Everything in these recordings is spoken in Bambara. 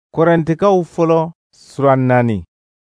Korintikaw fɔlɔ sura 4.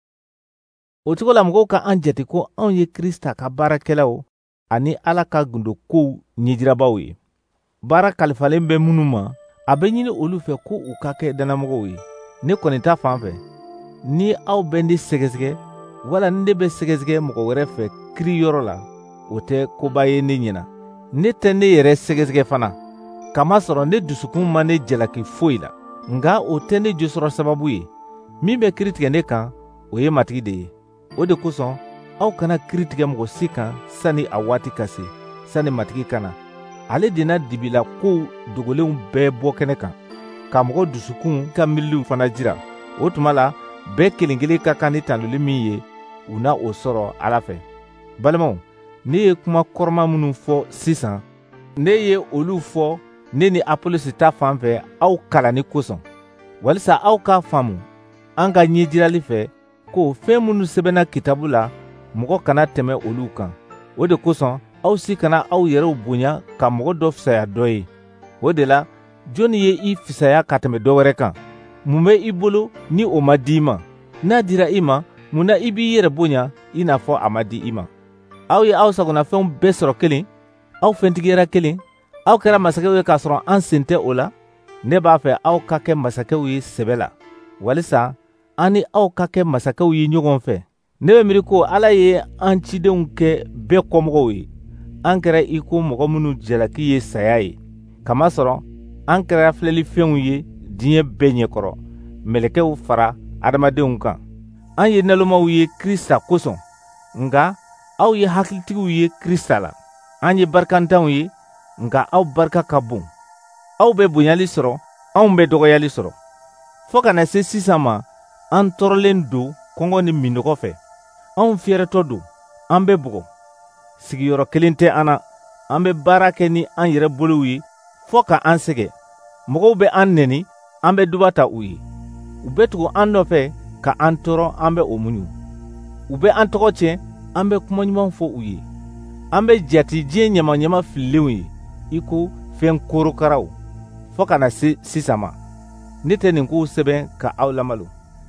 O cogo la mɔgɔw ka an jate ko anw ye Krista ka baarakɛlaw ani Ala ka gundo kow ɲɛjirabaw ye. Baara kalifalen bɛ minnu ma, a bɛ ɲini olu fɛ ko u ka kɛ dannamɔgɔw ye. Ne kɔni ta fan fɛ, ni aw bɛ ne sɛgɛsɛgɛ wala ni ne bɛ sɛgɛsɛgɛ mɔgɔ wɛrɛ fɛ kiriyɔrɔ la, o tɛ koba ye ne ɲɛna. Ne tɛ ne yɛrɛ sɛgɛsɛgɛ fana, kamasɔrɔ ne dusukun ma ne jalaki foyi la. Nga o tɛ ne josɔrɔ sababu ye. Min bɛ kiri tigɛ ne kan, o ye matigi de ye. O de kosɔn aw kana kiri tigɛ mɔgɔ si kan sani a waati ka se, sani matigi ka na. Ale de na dibila kow dogolenw bɛɛ bɔ kɛnɛ kan, ka mɔgɔ dusukun ka miiriw fana jira. O tuma la, bɛɛ kelen kelen ka kan ni tanuli min ye, u na o sɔrɔ Ala fɛ. Balimaw, ne ye kuma kɔrɔma minnu fɔ sisan, ne ye olu fɔ ne ni Apolosi ta fan fɛ aw kalanni kosɔn, walisa aw k'a faamu an ka ɲɛjirali fɛ ko fɛn minnu sɛbɛnna kitabu la mɔgɔ kana tɛmɛ olu kan. O de kosɔn aw si kana aw yɛrɛw bonya ka mɔgɔ dɔ fisaya dɔ ye. O de la, jɔnni ye i fisaya ka tɛmɛ dɔ wɛrɛ kan? Mun bɛ i bolo ni o ma di i ma? N'a dira i ma, mun na i b'i yɛrɛ bonya i n'a fɔ a ma di i ma? Aw ye aw sagonafɛnw bɛɛ sɔrɔ kelen, aw fɛntigiyara kelen, aw kɛra masakɛw ye k'a sɔrɔ an sen tɛ o la. Ne b'a fɛ aw ka kɛ masakɛw ye sɛbɛ la, walisa an ni aw ka kɛ masakɛw ye ɲɔgɔn fɛ. Ne bɛ miiri ko Ala ye an cidenw kɛ bɛɛ kɔmɔgɔw ye. An kɛra i ko mɔgɔ minnu jalaki ye saya ye, kamasɔrɔ an kɛra filɛlifɛnw ye diɲɛ bɛɛ ɲɛkɔrɔ, mɛlɛkɛw fara adamadenw kan. An ye nalomaw ye Krista kosɔn, nga aw ye hakilitigiw ye Krista la. An ye barikantanw ye, nga aw barika ka bon. Aw bɛ bonyali sɔrɔ, anw bɛ dɔgɔyali sɔrɔ. Fɔ ka na se sisan ma, an tɔɔrɔlen don kɔngɔ ni minɔgɔ fɛ. Anw fiyɛrɛtɔ don, an bɛ bugɔ. Sigiyɔrɔ kelen tɛ an na, an bɛ baara kɛ ni an yɛrɛ bolow ye fɔ ka an sɛgɛ. Mɔgɔw bɛ an nɛni, an bɛ duba ta u ye. U bɛ tugu an nɔfɛ ka an tɔɔrɔ, an bɛ o muɲu. U bɛ an tɔgɔ tiɲɛ, an bɛ kumaɲuman fɔ u ye. An bɛ jati diɲɛ ɲamaɲama fililenw ye, i ko fɛn korokaraw, fɔ ka na se sisan ma. Ne tɛ nin kow sɛbɛn ka aw lamalo,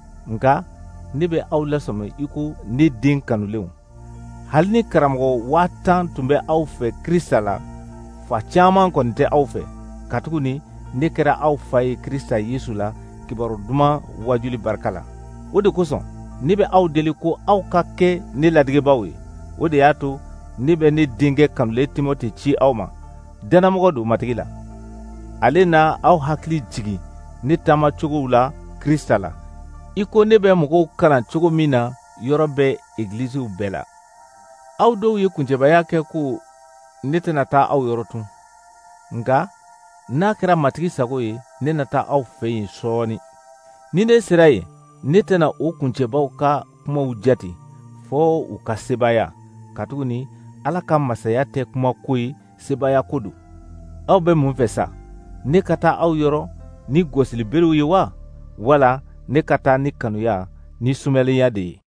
nka ne bɛ aw lasɔmɛ i ko ne den kanulenw. Hali ni karamɔgɔ 10,000 tun bɛ aw fɛ Krista la, fa caaman kɔni tɛ aw fɛ. Katuguni ne kɛra aw fa ye Krista Yesu la kibaru duman wajuli barika la. O de kosɔn ne bɛ aw deli ko aw ka kɛ ne ladigebaw ye. O de y'a to ne bɛ ne denkɛ kanulen Timote ci aw ma. Dannamɔgɔ don matigi la. Ale na aw hakili jigin ne taamacogow la Krista la, i ko ne bɛ mɔgɔw kalan cogo min na yɔrɔ bɛɛ egiliziw bɛɛ la. Aw dɔw ye kuncɛbaya kɛ ko ne tɛna taa aw yɔrɔ tun, nga n'a kɛra matigi sago ye, ne na taa aw fɛ yen sɔɔni. Ni ne sera yen, ne tɛna o kuncɛbaw ka kumaw jate fɔ u ka sebaya. Katuguni Ala ka masaya tɛ kuma ko ye, sebaya ko don. Aw bɛ mun fɛ sa? Ne ka taa aw yɔrɔ ni gosiliberew ye wa? Wala ne ka taa ni kanuya ni sumayalenya de ye?